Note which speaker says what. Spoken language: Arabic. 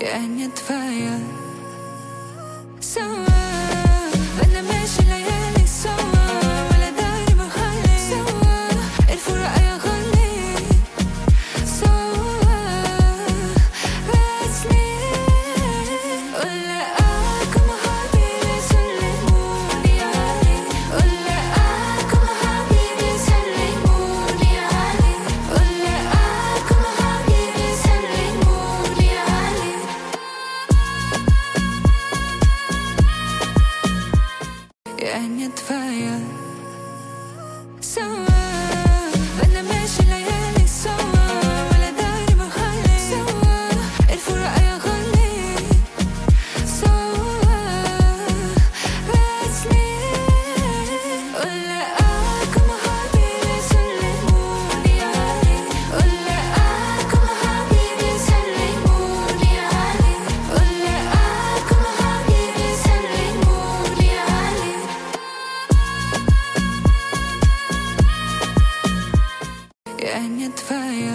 Speaker 1: يعني نتفاير سوا بدنا ماشي ليالي سوا ولا داري محلي سوا الفراق يا غالي سوا سنين ولا أكم حبيبي سلموني علي ولا أكم حبيبي سلموني علي ولا أكم حبيبي سلموني علي يعني نتفاير سوا بدنا ماشي ليالي سوا ولا داري محلي سوا الفراق يا غالي سوا سنين ولا أكم حبيبي سلموني علي ولا أكم حبيبي سلموني علي ولا أكم حبيبي سلموني علي يعني نتفاير